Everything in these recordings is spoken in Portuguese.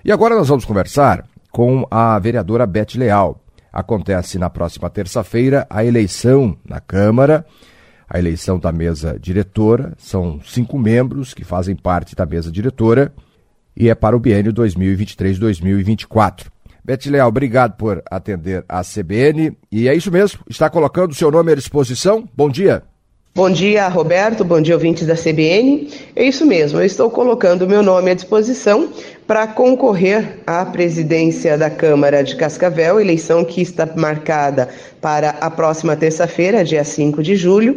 E agora nós vamos conversar com a vereadora Beth Leal. Acontece na próxima terça-feira a eleição na Câmara, a eleição da mesa diretora. São 5 membros que fazem parte da mesa diretora e é para o biênio 2023-2024. Beth Leal, obrigado por atender a CBN. E é isso mesmo, está colocando o seu nome à disposição. Bom dia. Bom dia, Roberto. Bom dia, ouvintes da CBN. É isso mesmo, eu estou colocando o meu nome à disposição para concorrer à presidência da Câmara de Cascavel, eleição que está marcada para a próxima terça-feira, dia 5 de julho,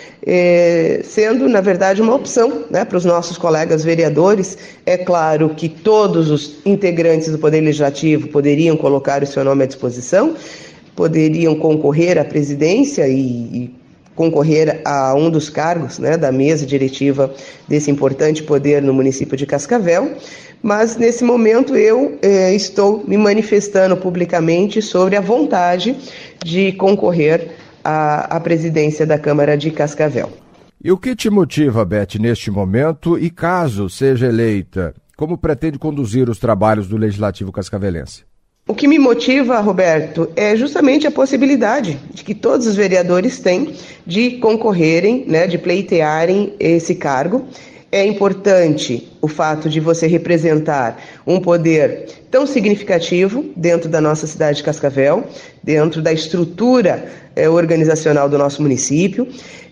sendo, na verdade, uma opção, né, para os nossos colegas vereadores. É claro que todos os integrantes do Poder Legislativo poderiam colocar o seu nome à disposição, poderiam concorrer à presidência e concorrer a um dos cargos, né, da mesa diretiva desse importante poder no município de Cascavel, mas nesse momento eu estou me manifestando publicamente sobre a vontade de concorrer à presidência da Câmara de Cascavel. E o que te motiva, Beth, neste momento, e caso seja eleita, como pretende conduzir os trabalhos do Legislativo cascavelense? O que me motiva, Roberto, é justamente a possibilidade de que todos os vereadores têm de concorrerem, né, de pleitearem esse cargo. É importante o fato de você representar um poder tão significativo dentro da nossa cidade de Cascavel, dentro da estrutura organizacional do nosso município.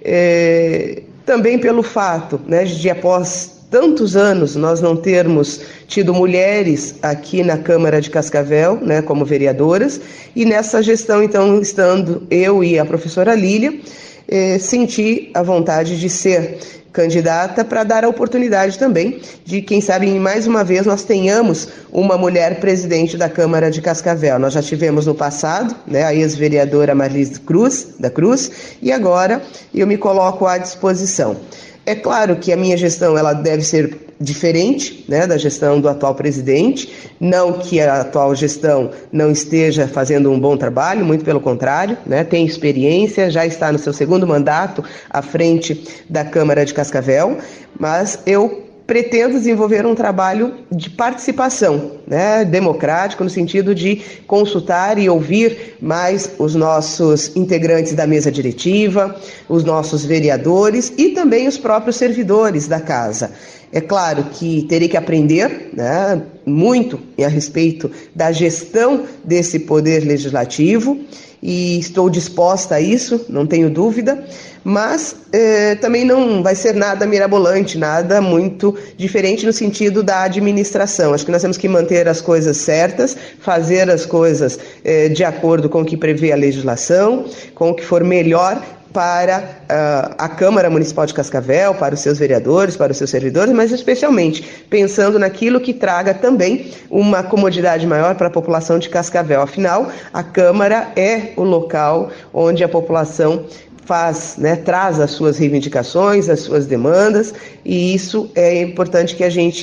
Também pelo fato, né, de após tantos anos nós não termos tido mulheres aqui na Câmara de Cascavel, né, como vereadoras, e nessa gestão, então, estando eu e a professora Lília, senti a vontade de ser candidata para dar a oportunidade também de, quem sabe, mais uma vez nós tenhamos uma mulher presidente da Câmara de Cascavel. Nós já tivemos no passado, né, a ex-vereadora Marlise da Cruz, e agora eu me coloco à disposição. É claro que a minha gestão ela deve ser diferente, né, da gestão do atual presidente, não que a atual gestão não esteja fazendo um bom trabalho, muito pelo contrário, né, tem experiência, já está no seu 2º mandato à frente da Câmara de Cascavel, mas eu pretendo desenvolver um trabalho de participação, né, democrático, no sentido de consultar e ouvir mais os nossos integrantes da mesa diretiva, os nossos vereadores e também os próprios servidores da casa. É claro que terei que aprender, né, muito a respeito da gestão desse poder legislativo e estou disposta a isso, não tenho dúvida, mas também não vai ser nada mirabolante, nada muito diferente no sentido da administração. Acho que nós temos que manter as coisas certas, fazer as coisas de acordo com o que prevê a legislação, com o que for melhor para a Câmara Municipal de Cascavel, para os seus vereadores, para os seus servidores, mas especialmente pensando naquilo que traga também uma comodidade maior para a população de Cascavel. Afinal, a Câmara é o local onde a população faz, né, traz as suas reivindicações, as suas demandas, e isso é importante que a gente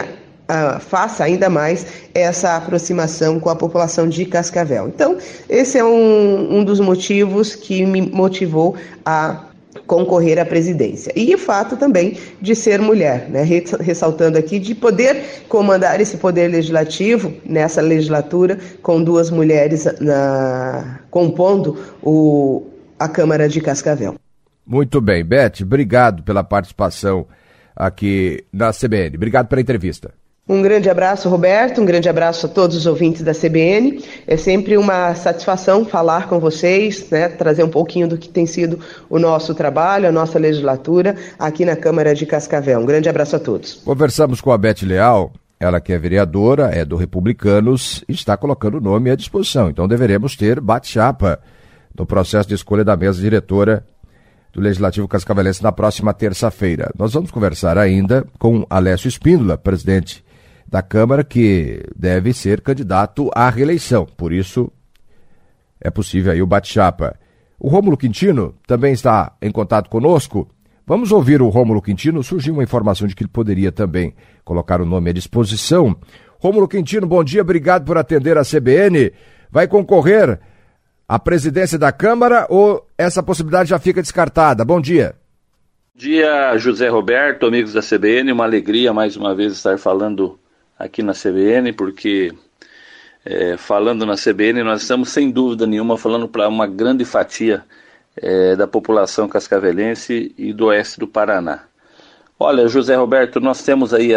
faça ainda mais essa aproximação com a população de Cascavel. Então, esse é um dos motivos que me motivou a concorrer à presidência. E o fato também de ser mulher, né? Ressaltando aqui, de poder comandar esse poder legislativo nessa legislatura com 2 mulheres compondo a Câmara de Cascavel. Muito bem, Beth, obrigado pela participação aqui na CBN. Obrigado pela entrevista. Um grande abraço, Roberto, um grande abraço a todos os ouvintes da CBN. É sempre uma satisfação falar com vocês, né, trazer um pouquinho do que tem sido o nosso trabalho, a nossa legislatura aqui na Câmara de Cascavel. Um grande abraço a todos. Conversamos com a Beth Leal, ela que é vereadora, é do Republicanos, está colocando o nome à disposição. Então deveremos ter bate-chapa no processo de escolha da mesa diretora do Legislativo Cascavelense na próxima terça-feira. Nós vamos conversar ainda com Alessio Espíndola, presidente da Câmara, que deve ser candidato à reeleição. Por isso, é possível aí o bate-chapa. O Rômulo Quintino também está em contato conosco. Vamos ouvir o Rômulo Quintino. Surgiu uma informação de que ele poderia também colocar o nome à disposição. Rômulo Quintino, bom dia, obrigado por atender a CBN. Vai concorrer à presidência da Câmara ou essa possibilidade já fica descartada? Bom dia. Bom dia, José Roberto, amigos da CBN. Uma alegria mais uma vez estar falando aqui na CBN, porque falando na CBN nós estamos sem dúvida nenhuma falando para uma grande fatia da população cascavelense e do oeste do Paraná. Olha, José Roberto, nós temos aí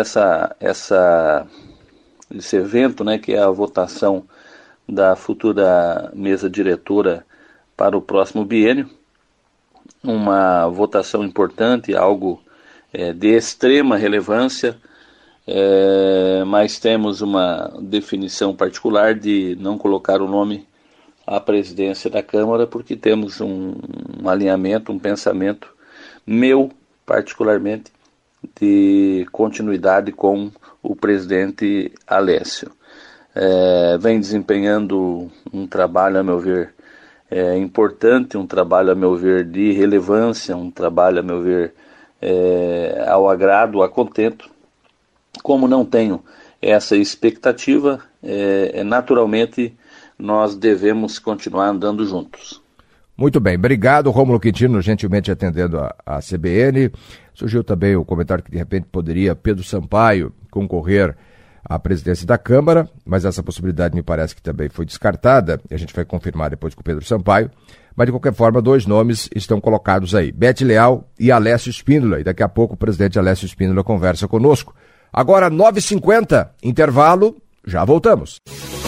esse evento, né, que é a votação da futura mesa diretora para o próximo biênio, uma votação importante, algo de extrema relevância, mas temos uma definição particular de não colocar o nome à presidência da Câmara, porque temos um alinhamento, um pensamento meu, particularmente, de continuidade com o presidente Alessio. Vem desempenhando um trabalho, a meu ver, importante, um trabalho, a meu ver, de relevância, um trabalho, a meu ver, ao agrado, a contento. Como não tenho essa expectativa, naturalmente nós devemos continuar andando juntos. Muito bem, obrigado, Rômulo Quintino, gentilmente atendendo a CBN. Surgiu também o comentário que de repente poderia Pedro Sampaio concorrer à presidência da Câmara, mas essa possibilidade me parece que também foi descartada, e a gente vai confirmar depois com o Pedro Sampaio. Mas de qualquer forma, 2 nomes estão colocados aí, Beth Leal e Alessio Spínola, e daqui a pouco o presidente Alessio Spínola conversa conosco. Agora 9h50, intervalo, já voltamos.